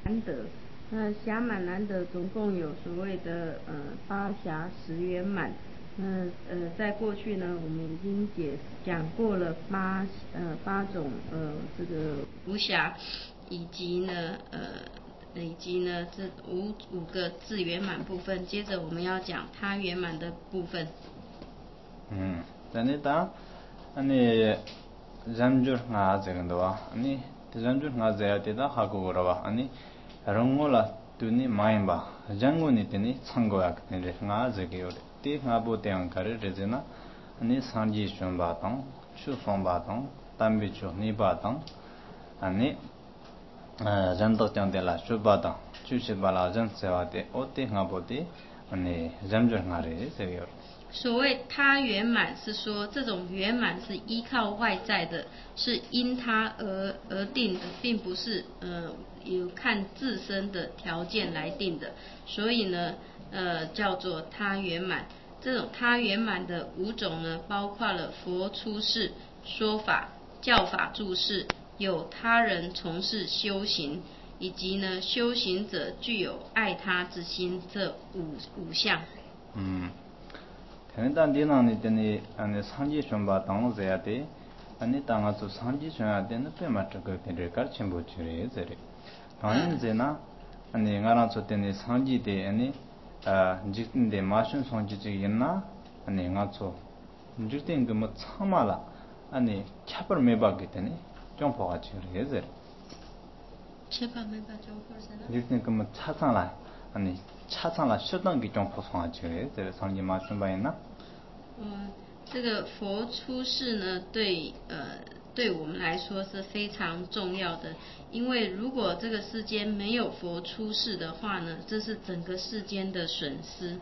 难得。那暇满难得总共有所谓的8暇10圆满。在过去呢，我们已经讲过了八种这个无暇，以及呢这五个自圆满部分。接着我们要讲他圆满的部分。 그러니까 아니 잠줄 nga 제근도와 아니 잠줄 nga 제야 되다 하고 그러와 아니 롱몰라 두니 마임바 장군이 되니 참고야 근데 nga 제기요 티 nga 보대한 가르 레제나 아니 산지 슌바당 추송바당 담비초 니바당 아니 잠덕장데라 슈바당 추시발라 전세와데 오티 nga 보디 아니 잠줄 nga레 제기요 所谓他圆满是说这种圆满是依靠外在的，是因他而定的，并不是有看自身的条件来定的。所以呢叫做他圆满。这种他圆满的5种呢，包括了佛出世、说法、教法住世，有他人从事修行，以及呢修行者具有爱他之心，这五项。 일단 디나니 되니 아니 상지 좀 봐 당어야 돼. 아니 당아서 상지 줘야 되는 때 맞죠. 그 되게 가르침 보치래 저래. 당연히나 아니 나라서 되니 상지대 아니 직인데 마신 상지지 있나? 아니 나서 직된 그뭐 참아라. 아니 캬벌 매박이 되니 좀 보가 지래 저래. 캬벌 매박 좀 보세요. 직된 그뭐 차상라. 아니 차상라 쉬던 게좀 보송하지 그래. 저래 상지 마신 바이나? 这个佛出世呢，对我们来说是非常重要的，因为如果这个世间没有佛出世的话呢，这是整个世间的损失。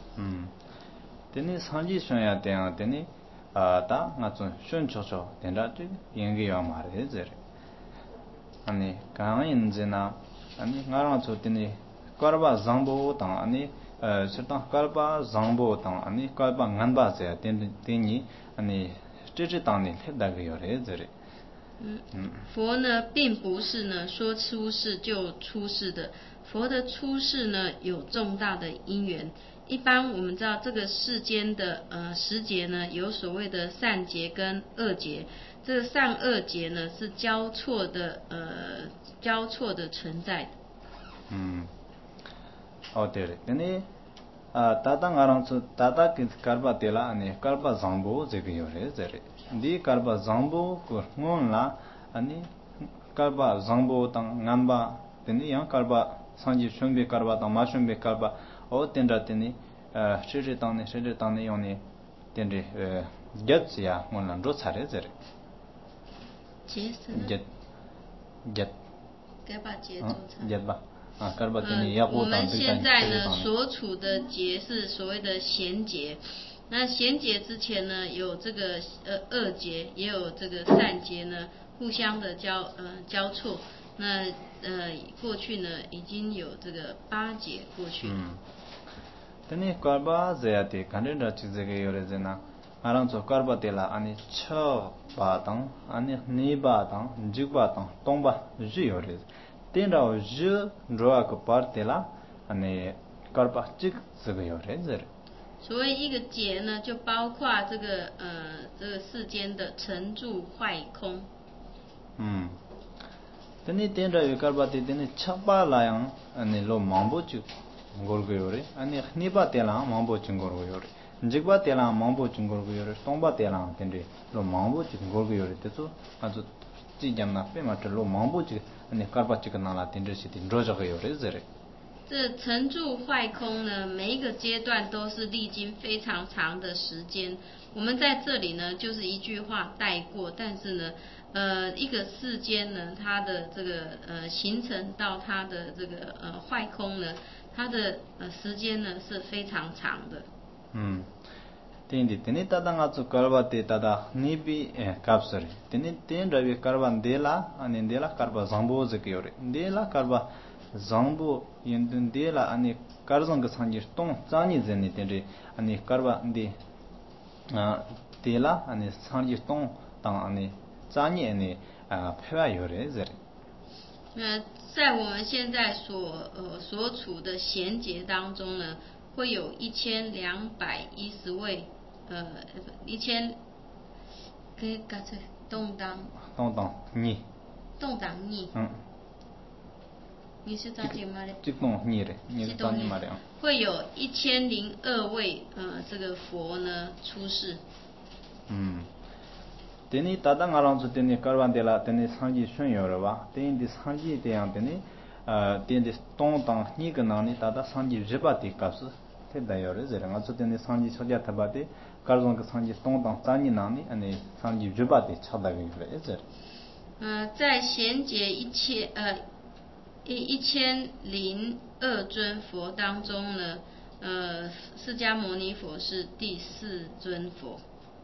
되니 상지 쉬어야 돼요. 되니 다 나좀 쉬운초초 된다지 연기와 말해 저래. 아니 강인지나 아니 나랑 저 되니 거봐 장보 당 아니 certain kalpa zambo tang ani kalpa nganba se teni ani zhe tang ni da ge yore zhe 佛呢并不是呢说出世就出世的，佛的出世呢有重大的因缘。一般我们知道这个世间的时节呢有所谓的善劫跟恶劫，这个善恶劫呢是交错的存在的。 对，你다당 알아서 다다 karba tela 아니 karba zambo 제게 요래 저래 디 karba zambo 그 뭔라 아니 karba zambo 땅 남바 되니 양 karba 상지 슌비 karba 땅 마슌비 karba 어 텐다 되니 시리 땅네 요니 텐데 get야 뭔라 로 차례 저래 get karba get 봐 我们现在呢所处的劫是所谓的闲劫，那闲劫之前呢有这个恶劫，也有这个善劫呢互相的交错。那过去呢已经有这个8劫过去了。 근데 karba zayati kanenda chizege yorezena arang so karba tela ani cha batang ani ni batang jig batang tongba ji yorez tenra je roa ko partela ani karba chig zege yorez 所谓一个劫呢，就包括这个世间的成住坏空。 teni tenra karba te teni chapa layang ani lo mambo chig gorgoyore 아니 니바 때랑 망보 증거고요래 직바 때랑 망보 증거고요래 동바 때랑 근데 로 망보 증거고요래 때도 아주 찌잠나 빼마트로 망보 증 아니 카르바치가 나라 텐데시티 로저고요래 저래 这成住坏空呢，每一个阶段都是历经非常长的时间。我们在这里呢，就是一句话带过，但是呢，一个世间呢，它的这个形成到它的这个坏空呢，它的时间呢是非常长的。 teni tadanga zu karba te tada nibi kapsari teni ten ravi karba dela ani dela karba zambo zekiyore dela karba zambo yendun dela ani karzang ga sanji tong zani zeni teni ani karba de dela ani sanji tong tang ani zani ani phewa yore zeri 在我们现在所处的贤节当中呢，会有1210位1000个动荡你你是咋解吗？ 你是咋解吗？ 会有1002位这个佛呢出世。 teni tata ngaranzu teni karvandela teni sanji shun yorwa teni sanji teyang teni tong tang ni kanani tata sanji ripati kapsu teda yore zere nga tsu teni sanji soja tabate karzong ka sanji tong tang tani nani ane sanji ripati chadaga yore zere 在贤节1002尊佛当中呢，释迦牟尼佛是第4尊佛。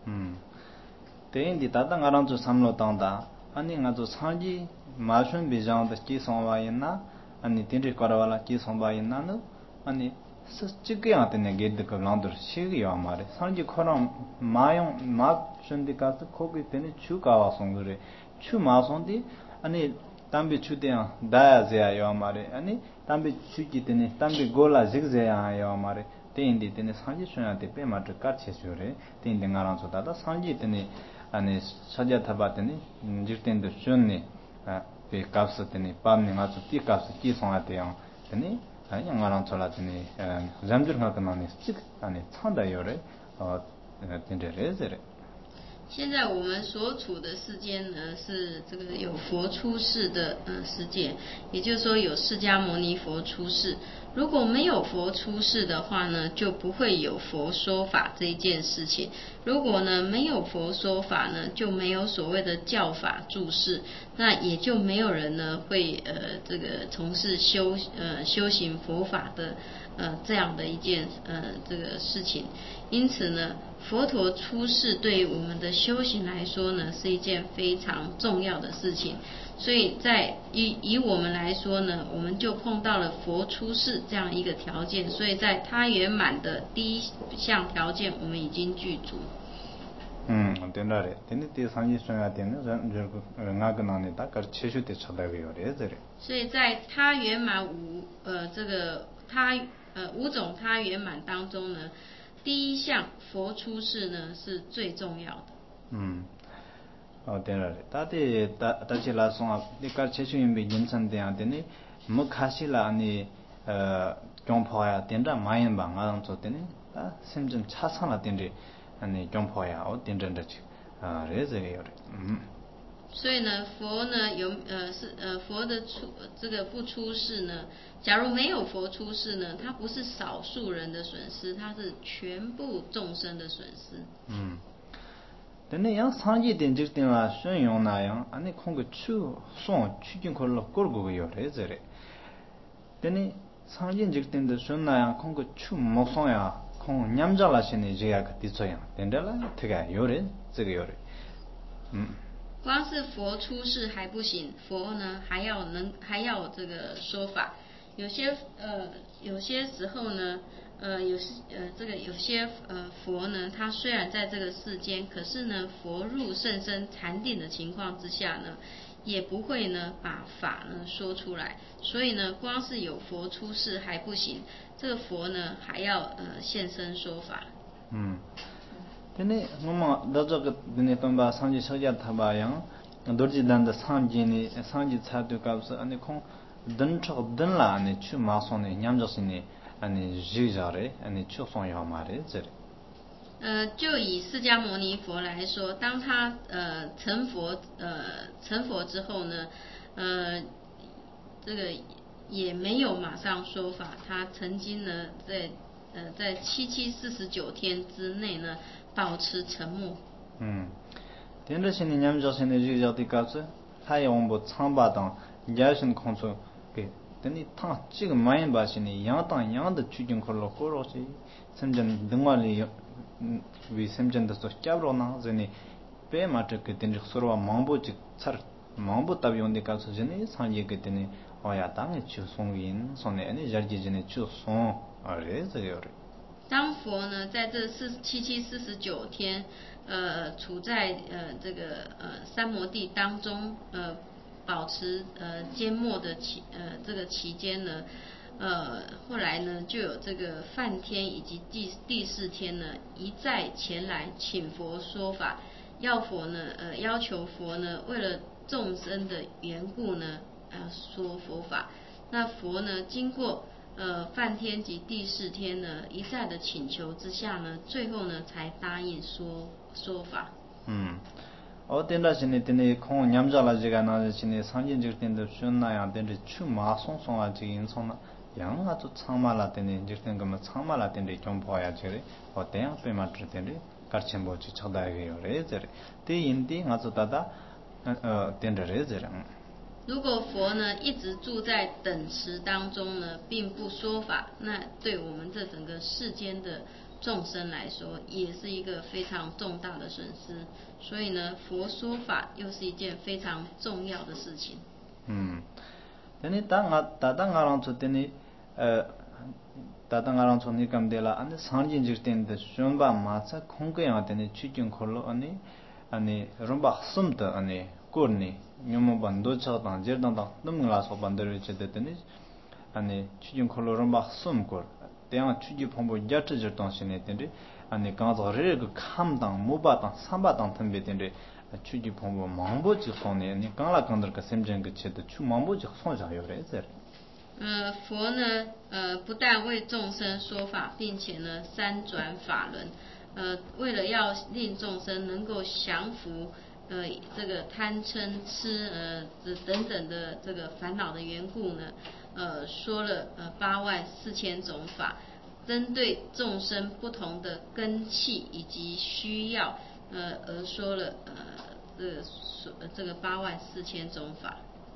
teni tata ngaranzu samlo tangda ani nga tsu sanji mashun bijang da ki songwa yinna ani teni karawala ki songwa yinna no ani chikya tene ged ka landur shigi ya mare sanji khorang mayong ma shundi ka khogi tene chu kawa songure chu ma sondi ani tambi chu de daya zya ya mare ani tambi chu ki tene tambi gola zigze ya mare teni tene sanji shunya te pe ma kar chesure teni ngarang so da sanji tene ani sajya thaba tene jirten de shunni pe kapsa tene pamni nga chu ti kapsa ki songa te yang tene ngarang chola tene zamjur nga kanani chik ani chanda yore tende re zere 现在我们所处的世间呢，是这个有佛出世的世界，也就是说有释迦牟尼佛出世。如果没有佛出世的话呢，就不会有佛说法这一件事情。如果呢没有佛说法呢，就没有所谓的教法注释，那也就没有人呢会这个从事修行佛法的这样的一件这个事情。因此呢，佛陀出世对于我们的修行来说呢，是一件非常重要的事情。所以在以我们来说呢，我们就碰到了佛出世这样一个条件，所以在他圆满的第一项条件，我们已经具足。 对了嘞，今天第三季生涯天呢，那个哪里大概持续的出来个有嘞，这里。 所以在他圆满这个五种他圆满当中呢。第一项佛出世呢是最重要的。 对了，大家来说啊，你看持续因为人生这样的呢，没开始啦你中破呀，点着买人吧，俺做的呢，甚至差上了点着，你中破呀，我点着的去，这个有的， 所以呢，佛呢佛的这个不出世呢，假如没有佛出世呢，它不是少数人的损失，它是全部众生的损失。 但那样上一点就点了，顺用那样，俺那空个去进去了，过个有的这嘞。但那上一就点的顺那样，空个没送呀，空娘家那些呢这样个的这样，点着了，这个有的，这个有的， 光是佛出世还不行，佛呢还要这个说法。有些时候呢，有些佛呢，他虽然在这个世间，可是呢，佛入甚深禅定的情况之下呢，也不会呢把法呢说出来。所以呢，光是有佛出世还不行，这个佛呢还要现身说法。 근데 뭐뭐 너저그 근데 돈바 상지 서자 타바양 도지단다 상지니 상지 차도 값서 아니 콩 든척 든라 아니 추 마손네 냠저스니 아니 지자레 아니 추송야 마레 제 就以释迦牟尼佛来说，当他成佛之后呢，这个也没有马上说法，他曾经呢在749天之内呢保持沉默。 된다신이 냠저신의 지자디 값을 타이온보 참바당 야신 콘소 게 되니 타 지금 많이 바시니 양당 양의 추진 걸로 걸어지 sem전 등말이 위 sem전도 cap로나 전에 배마트 그 된적 서로와 망보지 차 망보 답이 온데 가서 전에 상지 그때니 어야 당의 추송인 손에 아니 자기전에 추송 아래서요 当佛呢在这749天处在这个三摩地当中保持缄默的这个期间呢，后来呢就有这个梵天以及第四天呢一再前来请佛说法，要求佛呢为了众生的缘故呢说佛法。那佛呢经过梵天及第四天呢一再的请求之下呢，最后呢才答应说法。 어떤다 신이 되네 콩 냠자라지가 나지 신이 상진적 된데 쉬었나야 된데 추 마송송아 지금 손나 양아 또 참말라 되네 이제는 그만 참말라 된데 좀 봐야 저래 어때요 빼맞을 텐데 같이 뭐지 쳐다해요 레저래 대인디 가서 다다 된다래 저래 如果佛呢一直住在等持当中呢，并不说法，那对我们这整个世间的众生来说，也是一个非常重大的损失。所以呢，佛说法又是一件非常重要的事情。 되니 다당아랑 되니 다당아랑 손이 감데라 아니 상진질 때인데 좀바 마차 공개야 되니 취중 걸로 아니 롬바 숨도 아니 꼬니 뇽모 반도 차단 제단다 넘나서 반대로 제되더니 아니 취중 걸로 롬바 숨고 대양 취지 pombo 야트저 당신에 된데 아니 강자를 그 감당 모바당 삼바당 덤베된데 취지 pombo 망보지 손에 아니 강라 강들 그 셈전 그 체도 추 망보지 손자요래서 佛呢不但为众生说法，并且呢三转法轮，为了要令众生能够降服这个贪嗔痴等等的这个烦恼的缘故呢，说了84000种法，针对众生不同的根器以及需要，而说了这个84000种法。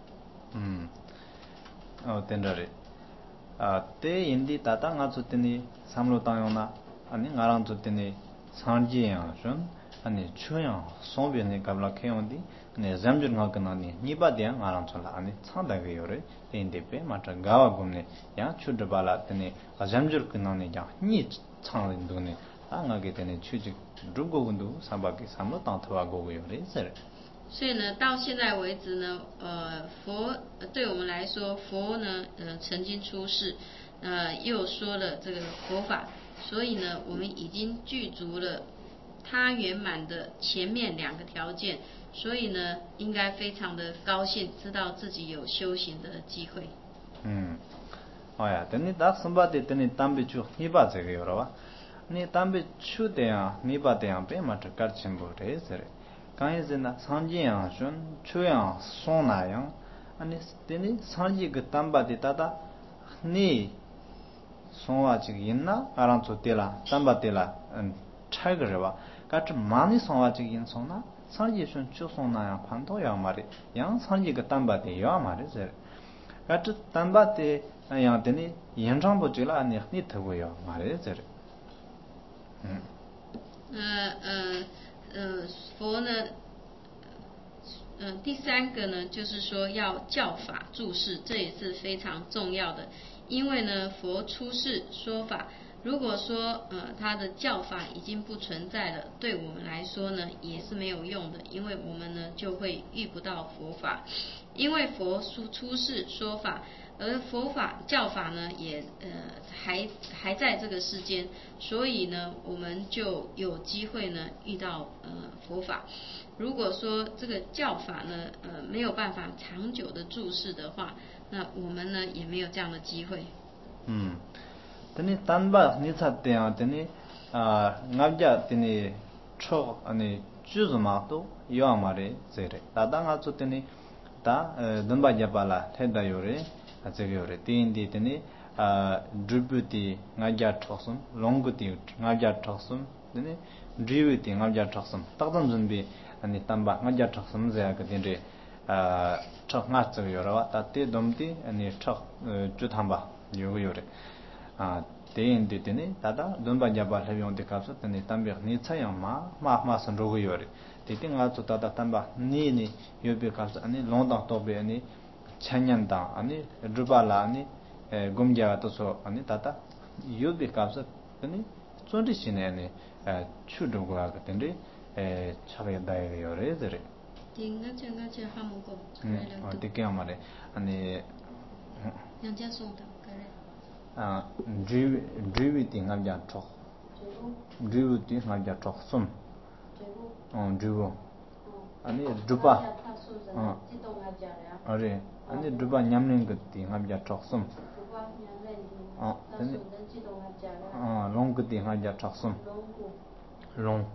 된다래 때 인디 다당아 주더니 삼로 당요나 아니 나랑 주더니 상지야 좀 아니 추야 송변에 갑라 캐온디 네 잠줄가 그나니 니바디야 나랑 줄라 아니 창다게 요래 인데베 마타 가와 곰네 야 추드발라 드니 잠줄 그나니 야니 창린도네 당하게 되네 추지 루고군도 삼바기 삼로 당토하고 요래 세 所以呢，到现在为止呢，佛对我们来说，佛呢，曾经出世，又说了这个佛法，所以呢，我们已经具足了他圆满的前面2个条件，所以呢，应该非常的高兴，知道自己有修行的机会。 呀，等你打300等你当比出200这个有了吧？你当比出的呀，200的呀，别嘛这搞清楚这事嘞。 강에서나 상지양 준 추양 송나양 아니 되니 상지 그 담바디 다다 니 송와지 있나 아랑초 때라 담바때라 차이거려 봐 같이 많이 송와지 인 송나 상지 준 추송나양 판도야 말이 양 상지 그 담바디 요 말이 저 같이 담바때 양 되니 연장부 줄라 아니 니 더고요 말이 저 佛呢，第3个呢，就是说要教法注释，这也是非常重要的。因为呢，佛出世说法，如果说他的教法已经不存在了，对我们来说呢，也是没有用的，因为我们呢就会遇不到佛法。因为佛出世说法，而佛法教法呢也还在这个世间，所以呢我们就有机会呢遇到佛法。如果说这个教法呢没有办法长久的注释的话，那我们呢也没有这样的机会。 等单把你才这样，等你俺家等你抽你就是嘛都要嘛的这嘞，大当俺做等你다 넘바냐 발라 텐다 요래 아저기 요래 띠인디 되니 드부티 나자 톡숨 롱구티 나자 톡숨 되니 드부티 나자 톡숨 딱던 준비 아니 담바 나자 톡숨 제가 그딘데 톡 나저 요라와 따띠 dom티 아니 톡 주탐바 요거 요래 띠인디 되니 다다 넘바냐 발라 용데 갑서 되니 담비 니차양 마마선 로고 요래 Titing also tata tamba ni yobe kapsa ani longdang tobe ani chanyandang ani rubala ani gomja to so ani tata yobe kapsa ani chondi sine ani chudu ga tende chabe dai yore zere 딩가쟁가제 하모고 어떻게 말해 아니 양자 송다 그래 drivi ti ngabja chok drivi ti ngabja chok sum drivo 아니 drupa 아래 아니 drupa nyamlen 그 ti ngabja chok sum tani long 그 ti ngabja chok sum long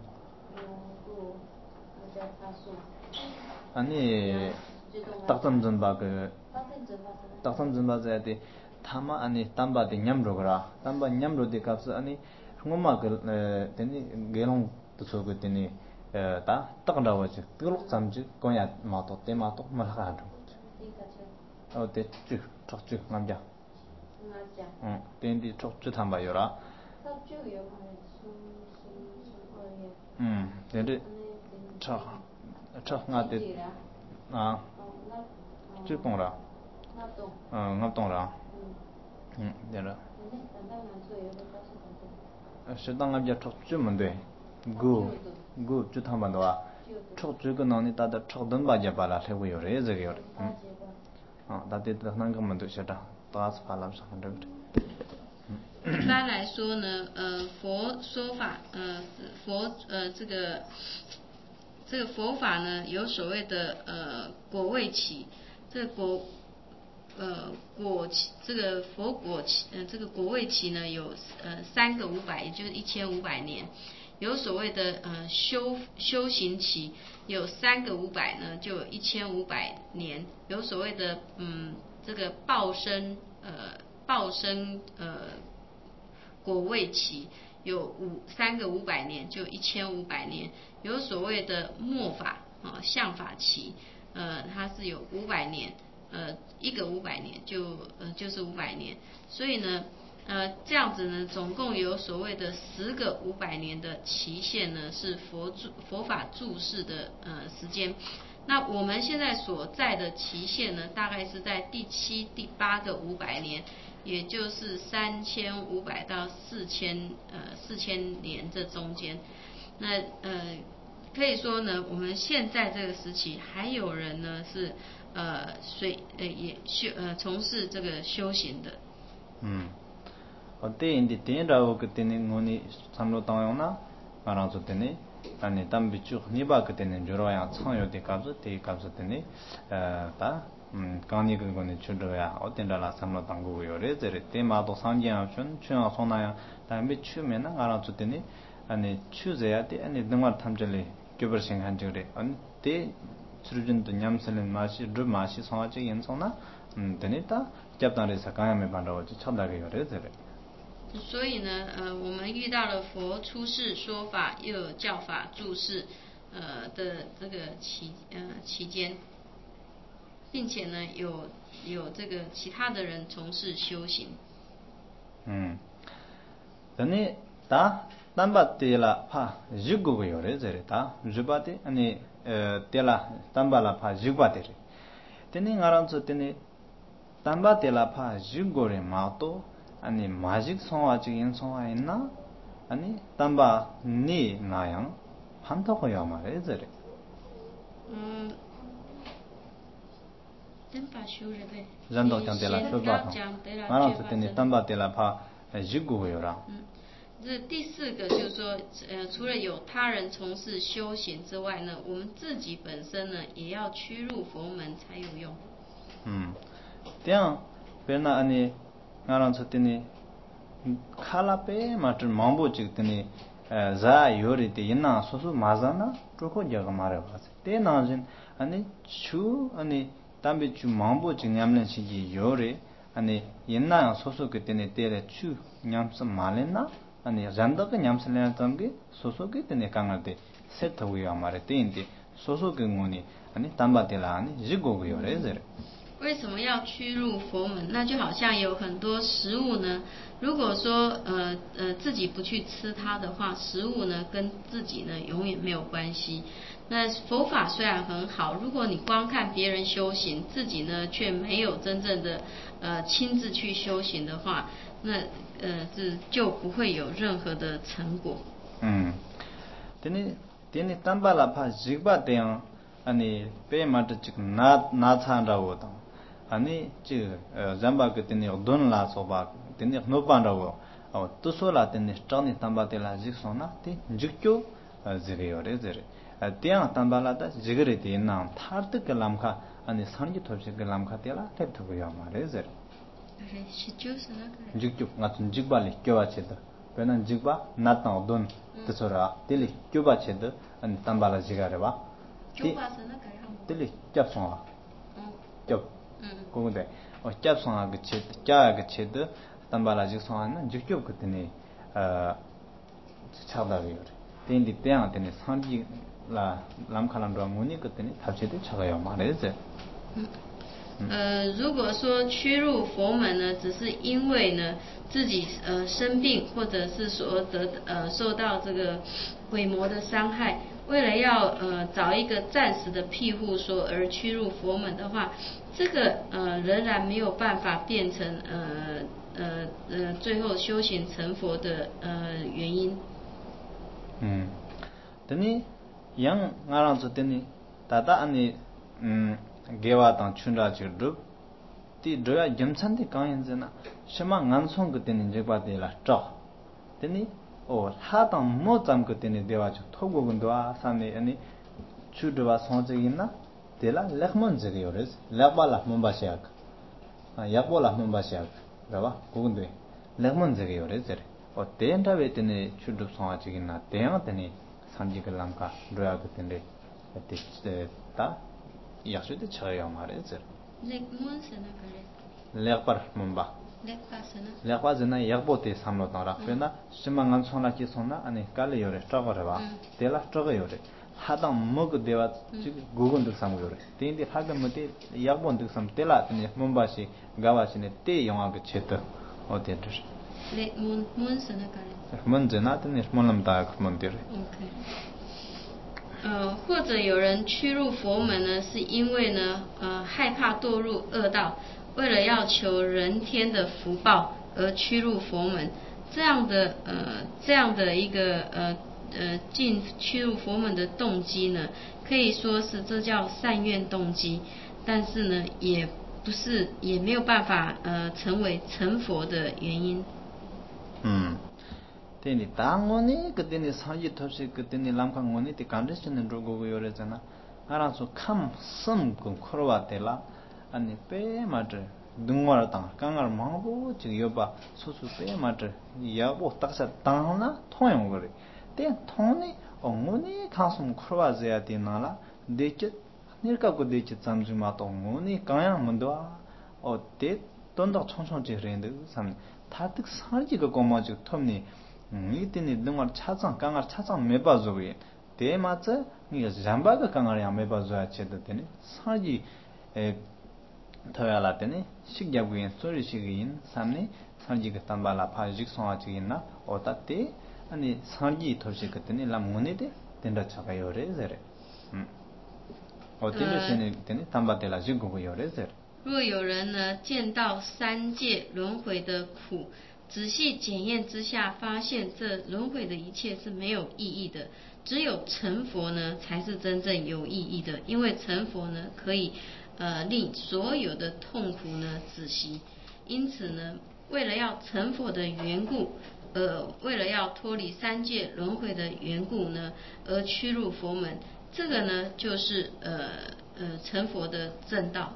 아니 딱tam 전바 그 딱tam 전바 자데 타마 아니 담바데 냠로그라 담바 냠로데 값 아니 흥엄마 그 데니 게롱 또서그 데니 다 딱나와지 뜨록 잠지 거야 마도 때마도 말하도 어때 쭉 척쭉 남자 땡디 척쭉 담바요라 데데 척 나데 쭉动라 ngaptong 데라 시당합자 척주면돼 구 주탐반도와 척주가 나니 다다 척던 바자 발라 세고요래 저게요 다들 하는 것만도 싫다 다스 발람서 한다 一般来说呢，佛说法，这个佛法呢，有所谓的果位期，这个这个佛果期，这个果位期呢有3个500，也就是1500年。有所谓的修行期，有3个500呢，就1500年。有所谓的这个报身果位期，有3个500年，就1500年。有所谓的末法相法期，它是有500年，一个500年就是500年。所以呢，这样子呢，总共有所谓的10个500年的期限呢，是佛法住世的时间。那我们现在所在的期限呢，大概是在第7、第8个500年，也就是3500到4000年这中间。那可以说呢，我们现在这个时期还有人呢是从事这个修行的。 어때 인디 텐라고 그때는 뭐니 삼로 당용나 알아서 때네 아니 담비추 니바 그때는 저러야 청요데 값을 대 값을 때네 다 강니 그거는 주로야 어떤달라 삼로 당고요래 저래 때마도 상견 춘춘 손나야 담비 추면은 알아서 때네 아니 추제야 돼 아니 정말 탐절리 교벌생 한 적에 아니 때 수준도 냠슬은 맛이 르 맛이 성화지 연성나 되니까 잡다에서 가야매 반다고지 천다게 요래 저래 所以呢，我们遇到了佛出世说法，又有教法住世，的这个期间，并且呢，有这个其他的人从事修行。 等다 담바텔라 파 지구고 요래 저래다 주바데 아니 텔라 담발라 파 지구바데 테니 ngaranso 테니 담바텔라 파 지구고레 마토 아니 마직 성화직 인성화 있나 아니 담바 니 나양 판토고요 말에 저래 담바修人呗 잔도 장텔라 쇼바토 ngaranso 테니 담바텔라 파 지구고요라 这第4个就是说，除了有他人从事修行之外呢，我们自己本身呢，也要趋入佛门才有用。 这样，别那安尼，俺让说的呢，卡拉贝嘛，这忙不这个呢，在有的的人呐，说马上呢，这个叫个嘛来话子，这那人安尼去安尼，但别去忙不这俺们是有的，安尼人呐，说个的呢，得了去俺是马来呐。 아니 잔다가 냠슬레나 담게 소소게 때네 강할때 세트고요 말에 때인데 소소게 뭐니 아니 담바텔라 아니 지고고요 레저레 为什么要趋入佛门？那就好像有很多食物呢，如果说自己不去吃它的话，食物呢跟自己呢永远没有关系。那佛法虽然很好，如果你光看别人修行，自己呢却没有真正的亲自去修行的话，那这就不会有任何的成果。 되니 담발라 파 지바 대양 아니 빼마트 지금 나 찬다고 아니 지 잠바 그때니 돈라 소바 때니 노반다고 또소라 때니 스토니 담바텔라 직소나 티 직교 지리요레 지리 tiang tambala da jigre de na thar de lamkha ani sanji thorje ge lamkha tela tep thu ya ma re zer re shichu sana kare jigju nga chun jigba le kyo ba che da penan jigba na ta don de sora teli kyo ba che da ani tambala jigare ba kyo ba sana kare ham teli kyap song kyap ko de kyap song ge che kya ge che de tambala jig song na jigju ge tene chada ge yore tendi tiang tene sanji la lamkhalam ro nguni kuteni tabchede chagayo mareze 如果说屈入佛门呢，只是因为呢自己生病，或者是说受到这个鬼魔的伤害，为了要找一个暂时的庇护所而屈入佛门的话，这个仍然没有办法变成最后修行成佛的原因。 等你 yang ngarang su teni tata ani gewa tang chunra chi rup ti doya gyamchan di kanyan zina shima ngansong ku teni jikpa de la chok teni o ha tang mo tsam ku teni dewa chuk thogu gundwa samni ani chu dhwa song chigin na de la lekhmon zigi yores lekhba la mumba shiak yakbo la mumba shiak rawa kugundwe lekhmon zigi yores zere o ten tawe teni chu dhwa song chigin na ten teni sanji ka lamka roya ka tende ta yaksu de chaya mare zer lekmon sana kare lekpar mumba lekpa zena yakbo te samlo tang pena shima ngan sona ki sona ane kale yore chago rewa tela chago yore hadang mog dewa gugun dik sam yore tende haga mate yakbo dik sam tela tene mumba shi gawa shi ne te yonga ka cheta o te dur lekmon sana kare 或者有人屈入佛门呢，是因为呢，害怕堕入恶道，为了要求人天的福报而屈入佛门。这样的一个屈入佛门的动机呢，可以说是这叫善愿动机，但是呢，也没有办法成为成佛的原因。 teni tangoni kuteni sanji thorsi kuteni lamka ngoni ti kandishin rogo yore zana aran so kham sam kun khorwa tela ani pe matre dungwar tang kangar mangbo chi yoba susu pe matre yabo taksa tangna thoyong gore te thoni ongoni khasum khorwa zya ti nala deche nirka ko deche samji ma to ngoni kaya mandwa o te tonda chongchong ji rende sam tatik sanji ko gomaji thomni 이때는 능을 강을 차장 매봐줘요. 대마저 이게 잠바가 강을 양 매봐줘야 되는데 사지 더야라 때니 식약부인 소리식인 삼니 산지가 담발라 파직 송아지기나 어따때 아니 산지 도시 그때니 람문에데 된다 차가요래 저래 어때는 때니 담바텔라 지고고요래 저래 若有人呢见到三界轮回的苦，仔细检验之下，发现这轮回的一切是没有意义的，只有成佛呢才是真正有意义的。因为成佛呢可以令所有的痛苦呢止息。因此呢，为了要成佛的缘故，为了要脱离三界轮回的缘故呢，而屈入佛门，这个呢就是成佛的正道。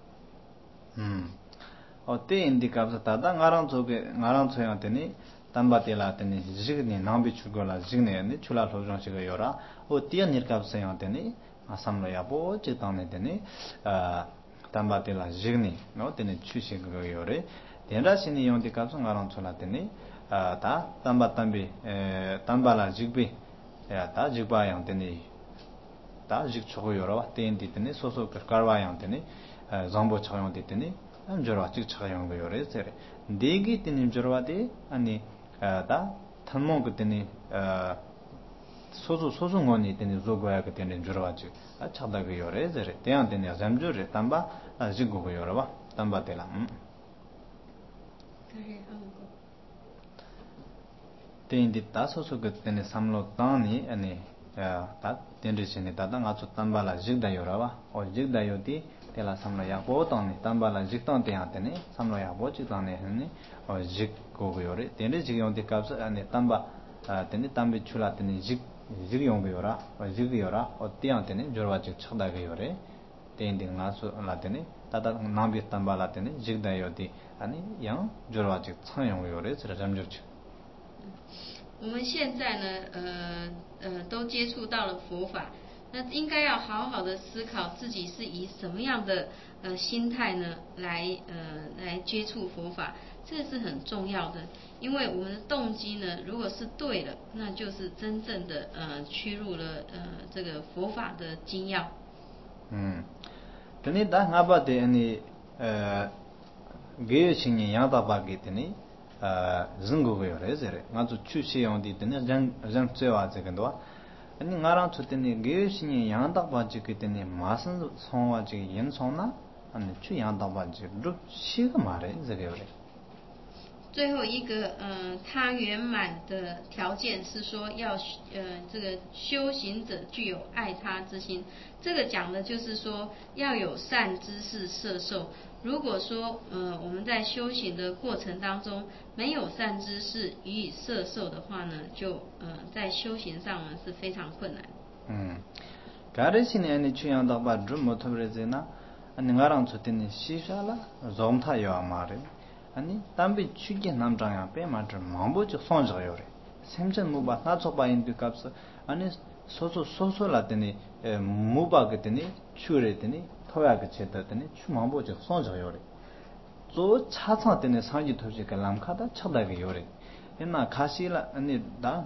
어때 인디카브사 다다 나랑 초양 때니 담바텔라 때니 지그니 남비 추고라 지그네 출라 로정시가 요라 어디야 니카브사양 때니 아삼로야 보지 땅네 때니 담바텔라 지그니 너 때니 추시가 요래 데라시니 용디카브사 나랑 초라 때니 다 담바담비 담발라 지그비 다 지그바양 때니 다 지그초고 요라 때인디 때니 소소 가르바양 때니 zambo chayong de tene am jorwa chik chayong go yore sere degi tene jorwa de ani da thammo go tene soso ngoni tene zogoya go tene jorwa chi a chada go yore sere tean tene zamjo re tamba jig go yore ba tamba tela ten di ta soso go tene samlo tani ani 다 덴리신이 다당 아주 담발라 직다요라와 직다요디 테라 삼로야 보통니 담발라 직동 대한테니 삼로야 보지도네 했니 직고고요레 덴리 직용디 값 아니 담바 덴리 담비 출라테니 직용고요라 직이요라 어디한테니 저와직 척다고요레 덴딩 나수 라테니 다다 남비 담발라테니 직다요디 아니 양 저와직 창용고요레 저잠저치 我们现在呢，都接触到了佛法，那应该要好好的思考自己是以什么样的心态呢来接触佛法，这是很重要的。因为我们的动机呢，如果是对了，那就是真正的趋入了这个佛法的精要。 근데 다 나바데 아니 게요신이 양다바게 되니 zungugoyoreze래 ngazu 추시용디 되네 장 쩨와제근도와 아니 나랑 추테니 게신이 양닥바지 그때니 마슨 송와지 연송나 아니 추 양닥바지 루 시가 말해 저게요래 最后一个他圆满的条件是说要这个修行者具有爱他之心，这个讲的就是说要有善知识摄受。如果说我们在修行的过程当中没有善知识予以摄受的话呢，就在修行上呢是非常困难。 가르치네 아니 취향다바 좀 못하브레제나 아니 나랑 좋더니 시샤라 좀타요 말에 아니 담비 취게 남장야 빼마저 망보지 손저요래 샘전 무바 나초바인디 값 아니 소소라더니 무바거더니 추레더니 토야게 쳇더니 추망보지 손저요래 조 차차더니 상지 토지가 람카다 쳐다게 요래 옛나 가시라 아니 다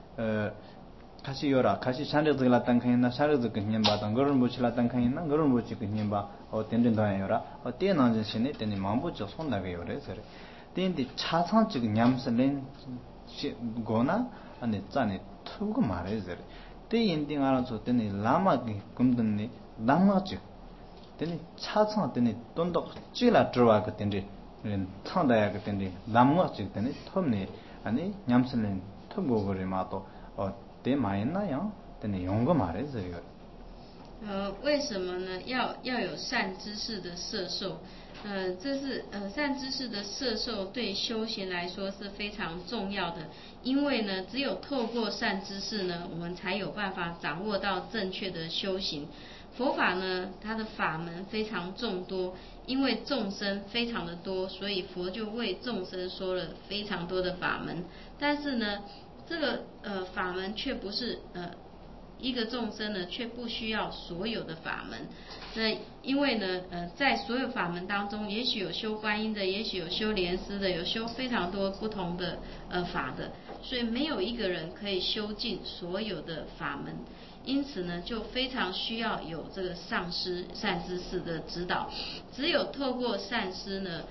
가시요라 가시 샤르드라 땅칸이나 샤르드 그냥 바당 거를 못치라 땅칸이나 거를 못치 그냥 바 텐든다요라 때나진신에 때니 망보죠 손나게 요래 저래 텐디 차상적 냠슬린 고나 아니 짠에 투고 말해 저래 때 인딩 알아서 때니 라마기 금든니 남마지 때니 차상 때니 돈도 찌라 들어와 그 텐디 창다야 그 텐디 남마지 때니 톰니 아니 냠슬린 투고 거리 마도 때 마이나요 때니 용거 말해 저래 为什么呢？要有善知识的摄受，这是善知识的摄受对修行来说是非常重要的，因为呢，只有透过善知识呢，我们才有办法掌握到正确的修行。佛法呢，它的法门非常众多，因为众生非常的多，所以佛就为众生说了非常多的法门。但是呢，这个法门却不是一个众生呢，却不需要所有的法门。那因为呢，在所有法门当中，也许有修观音的，也许有修莲师的，有修非常多不同的法的，所以没有一个人可以修尽所有的法门。因此呢，就非常需要有这个上师、善知识的指导。只有透过上师呢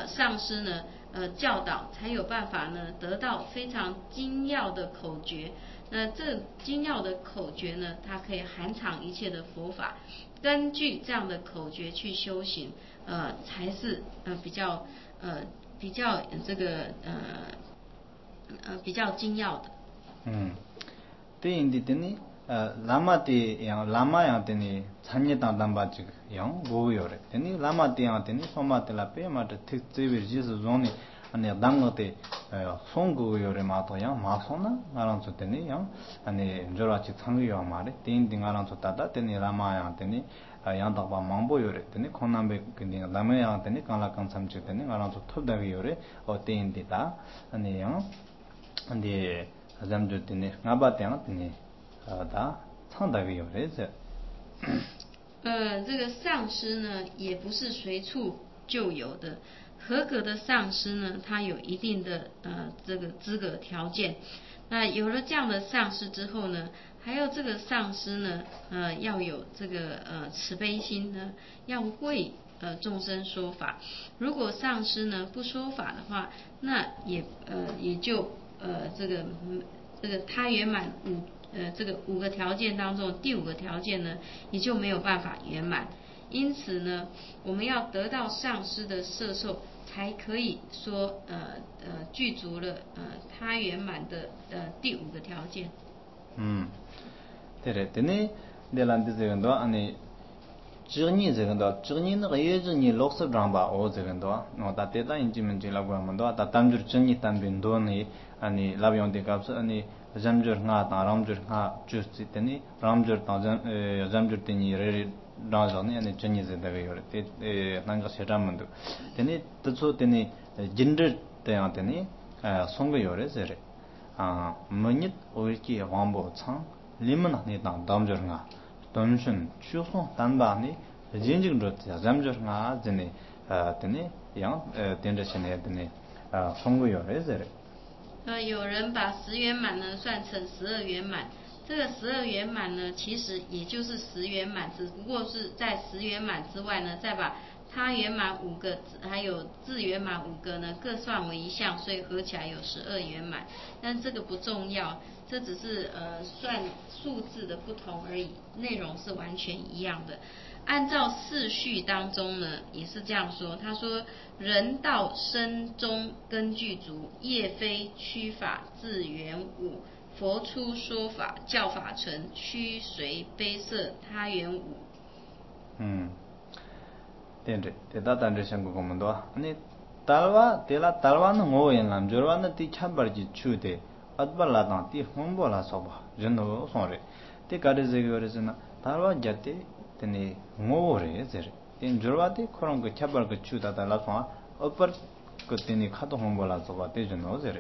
教导，才有办法呢得到非常精要的口诀。那这精要的口诀呢，它可以含藏一切的佛法，根据这样的口诀去修行，才是比较这个比较精要的。 때인디더니 라마티 양 라마양 때니 찬예당당바지 양 고요래 때니 라마티 양 때니 소마텔라 페마트 특제비지스 존이 아니 당거테 송고요래 마토야 마소나 나랑서 때니 양 아니 저라치 상기요 말에 띵띵 나랑서 따다 때니 라마양 때니 양다바 망보요래 때니 코남베 근데 라마양 때니 간라kan 삼치 때니 나랑서 톱다기요래 띵띵다 아니 양 근데 잠주 때니 나바양 때니 다 상다게 요래서 这个上师呢，也不是随处就有的。合格的上师呢，他有一定的这个资格条件。那有了这样的上师之后呢，还有这个上师呢，要有这个慈悲心呢，要为众生说法。如果上师呢不说法的话，那也就这个他圆满这个5个条件当中第5个条件呢，也就没有办法圆满。因此呢，我们要得到上师的摄受，才可以说具足了他圆满的第5个条件。 对的，那兰的这个多，这你这个多，这你那个也是你60张吧，我这个多，那他对他引进门去了过门多，他单就这你单边多呢，拉用的搞是jamjur nga ta ramjur nga chus te ni ramjur ta jamjur te ni re ra ja ne cheni ze da ge te nang ga seram mandu te ni tso te ni jinder te ya te ni song ge yore ze re monit o ki wambo chang liman ni ta damjur nga donshun chu so dan ba ni jinjing ro te jamjur nga ze ni te ni yang ten de chene te ni song ge yore ze re 有人把10圆满呢算成12圆满，这个12圆满呢，其实也就是10圆满，只不过是在10圆满之外呢，再把他圆满5个，还有自圆满5个呢，各算为一项，所以合起来有12圆满。但这个不重要，这只是算数字的不同而已，内容是完全一样的。按照四序当中呢，也是这样说。他说：人道生中根具足，业非趋法自圆五，佛出说法教法成，虚随悲色他圆五。 对的，对的，但是像我们多，달와는 오엔 남저와는 티 참바지 추데 adbalatan 티 홍보라 소바 전노 소레 티 가르제게 그러잖아 달와 자테 테니 모레 제레 티 저와티 그런 거 참발 그 추다달라서 어퍼 그때니 카도 홍보라 소바 티 전노 제레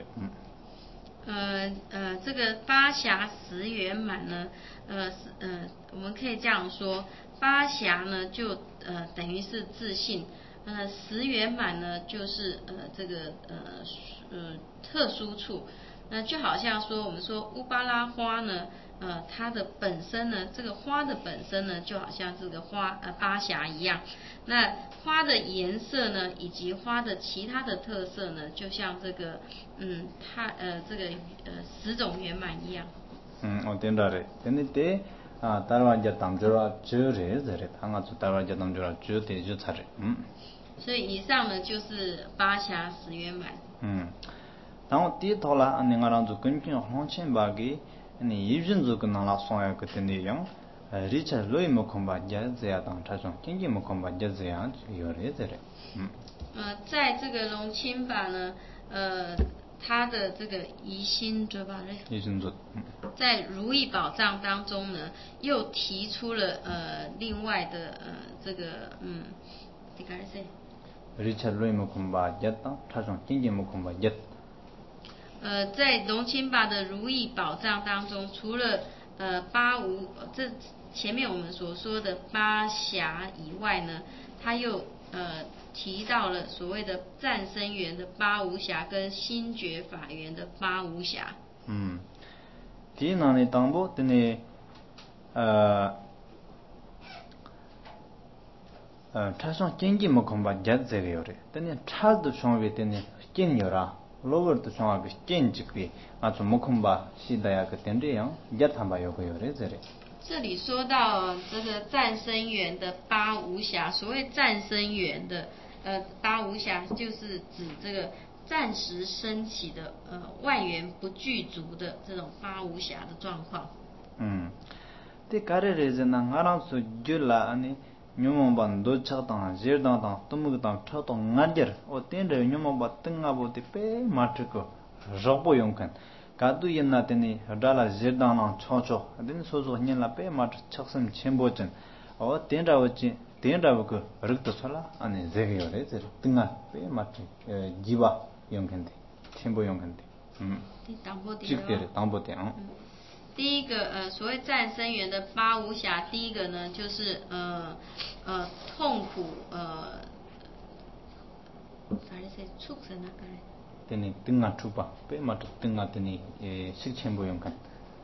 这个八暇10圆满呢，我们可以这样说，八暇呢就等于是自信，10圆满呢就是这个特殊处，那就好像说我们说乌巴拉花呢，它的本身呢，这个花的本身呢，就好像这个花八暇一样，那花的颜色呢，以及花的其他的特色呢，就像这个它这个10种圆满一样。 어떤다래. 근데 달와자 담저라 주레즈레 당아주 달와자 담저라 주대 주차레. 所以以上呢就是八暇10圆满。 然后第头啦，你就根据红线把给你一人就跟那拉双个的那样，리차 로이 뭐 콤바 자즈야 당 타종 킹기 뭐 콤바 자즈야 요레즈레. 在这个龙钦法呢，他的这个疑心对吧？ 疑心做。 在如意宝藏当中呢，又提出了另外的这个你看谁 ？리차 로이 뭐 콤바 자당 타종 킹기 뭐 콤바 자。 在龙钦法的如意宝藏当中，除了八无这前面我们所说的八暇以外呢，他又提到了所谓的战生缘的八无暇跟心觉法缘的八无暇。 第那呢当部的呢他说经济么恐怕加这个有的，但是差的双位的呢经有啦。lower to shwa ge change ge a zu mokhumba sidaya ge tende yang yathamba yo yo re zere 这里说到这个战生缘的八无暇，所谓战生缘的八无暇，就是指这个暂时升起的外缘不具足的这种八无暇的状况。 te kare re zena ngarang su jula ani nyumomban do chagtang jirdang tang tumugtang chagtang ngajer o tenre nyumomba tengabo te pe matriko rokbo yongkan kadu yenna teni dala jirdang nang chocho den sozo nyela pe matr chaksam chenbo chen o tenra wachi tenra wako rikto sola ani zege yore zere tenga pe matr jiwa yongkante chenbo yongkante jiktere tangbo te 第一个所谓战生缘的八无暇，第一个呢就是痛苦畜生那个嘞。 teni tenga chupa pe mat tenga teni sikchen boyong kan。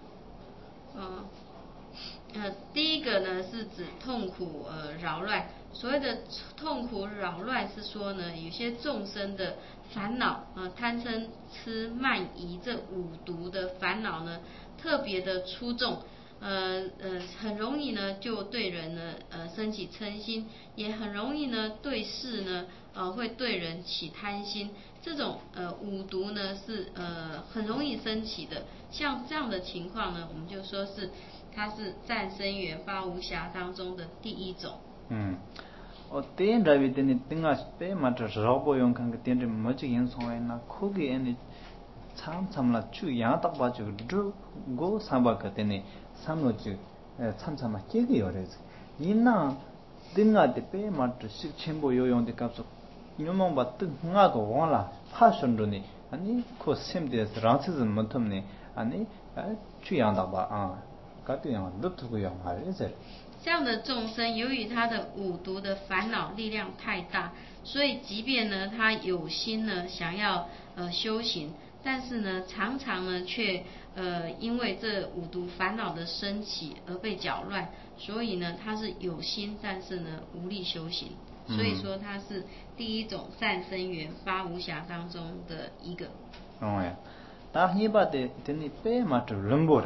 第一个呢是指痛苦扰乱，所谓的痛苦扰乱是说呢，有些众生的烦恼贪嗔痴慢疑这五毒的烦恼呢特别的出众，很容易呢就对人呢升起嗔心，也很容易呢对事呢会对人起贪心， 这种五毒呢是很容易升起的。像这样的情况呢，我们就说是它是战生缘发无暇当中的第一种。 ten ravi teni tinga pe matra robo yong kan ten de moji yin song na khogi eni cham chamla chu ya tak ba chu dru go samba ka teni samlo chu cham chama ke ge yore yinna tinga de pe matra sik chembo yo yong de kapso nyomong ba tu nga go wala pha shon ni ani ko sem de rangsizm motom ni ani chu ya da ba ka tu yang lup tu go yang ha re ze 这样的众生，由于他的五毒的烦恼力量太大，所以即便呢他有心呢想要修行，但是呢常常呢却因为这五毒烦恼的升起而被搅乱，所以呢他是有心，但是呢无力修行。所以说他是第一种善生缘发无暇当中的一个。 呀，他黑把的你白马就轮播嘞，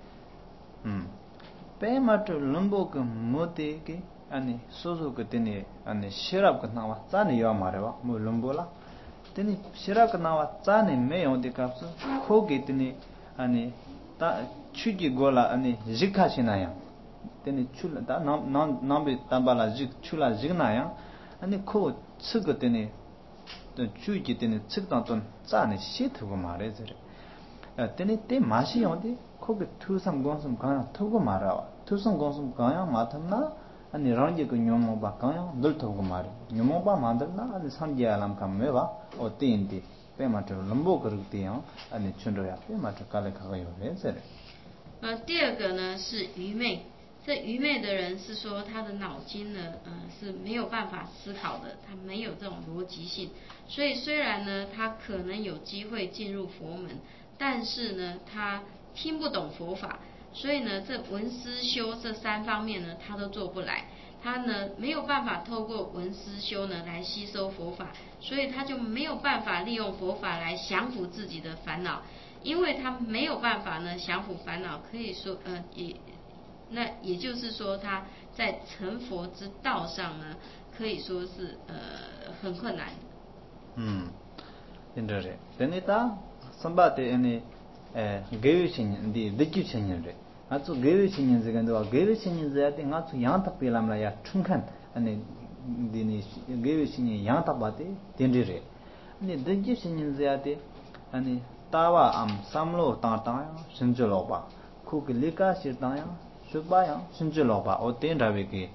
白马就轮播个目的个，说个你shirab个那话，咱你要嘛的话，没轮播啦。你shirab个那话，咱你没有的个是，可给你他出去过了，日卡些那样，你出了，他那边他把了日出了日那样，可吃个你。주의 때는 측당돈 짜네 시트고 말해서래. 때는 때 맛이 어디 거기 투상 공성 가야 투고 말아와. 투상 공성 가야 맡았나? 아니 런지 그 녀모 바 가야 늘 투고 말해. 녀모 바 만들나? 아니 산지알람 감메바 어때인데 빼마트 넘보 그렇대요. 아니 춘도야 빼마트 갈래 가요. 그래서래. 第二个呢是愚昧。这愚昧的人是说他的脑筋呢，是没有办法思考的，他没有这种逻辑性，所以虽然呢他可能有机会进入佛门，但是呢他听不懂佛法，所以呢这闻思修这三方面呢他都做不来，他呢没有办法透过闻思修呢来吸收佛法，所以他就没有办法利用佛法来降服自己的烦恼，因为他没有办法呢降服烦恼，可以说那也就是说，他在成佛之道上呢，可以说是很困难。 인더래. 데니다 선바데 게위신 디지친인데. 아주 게위신인 지간도 게위신인 지야데 아주 양타 필람라야 충칸 디니 게위신이 양타 바데 덴디레. 디지친인 지야데 따와 삼로 따따야 신줄로바. 쿠기 리카 시다야 수바야 신줄로바 어텐다베게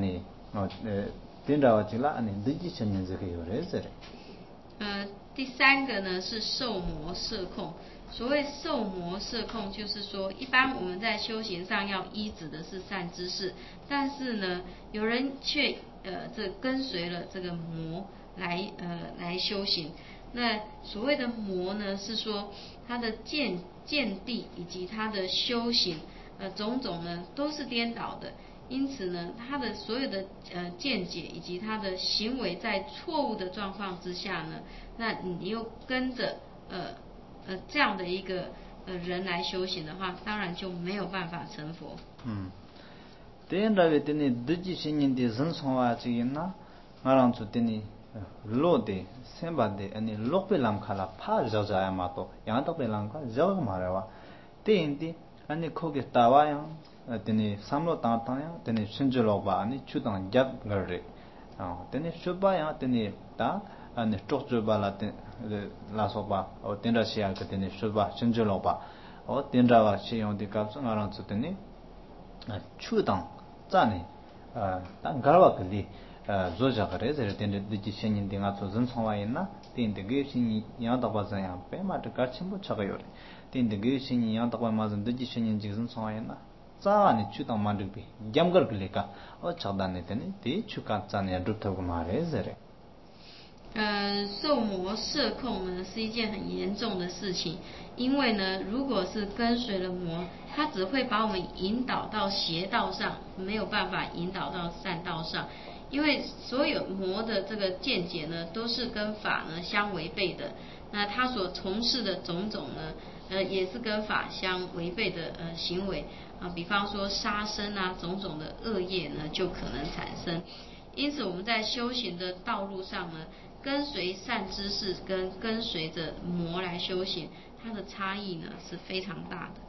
텐다와지라 디지친인 지게요레스레. 第三个呢是受魔摄控。所谓受魔摄控，就是说，一般我们在修行上要依止的是善知识，但是呢，有人却这跟随了这个魔来修行。那所谓的魔呢，是说他的见地以及他的修行种种呢都是颠倒的。因此呢，他的所有的见解以及他的行为在错误的状况之下呢，那你又跟着这样的一个人来修行的话，当然就没有办法成佛。 대인라베 되니 늦지 신인데 선송와 지나 나랑 주더니 로데 셈바데 아니 lokbelam khala pha jaja ma to yang tok belam ka jaw ma rawa teindi ani khoge tawaya teni samlo ta ta ya teni sinjlo ba ani chudang jap ngare teni shubaya teni ta ani tokjo ba la la so ba o tendra sia ka teni shuba sinjlo ba o tendra wa shi yong de kap sang arang chu teni chudang zane dan garwa kli zoja gare zere tende de shin ning nga zo zon songwa yin tende ge shin yang da ba zan yang pe ma de ga chim bu cha ga yo tende ge shin yang da ba ma zan de shin ning ji zon songwa yin za ni chu da ma de bi gyam gar kli ka o cha dan ne tene de chu ka zan ya du to gu ma re zere 受魔摄控呢是一件很严重的事情，因为呢，如果是跟随了魔，它只会把我们引导到邪道上，没有办法引导到善道上。因为所有魔的这个见解呢，都是跟法呢相违背的。那他所从事的种种呢，也是跟法相违背的行为啊，比方说杀生啊，种种的恶业呢，就可能产生。因此，我们在修行的道路上呢， 跟随善知识跟跟随着魔来修行，它的差异呢是非常大的。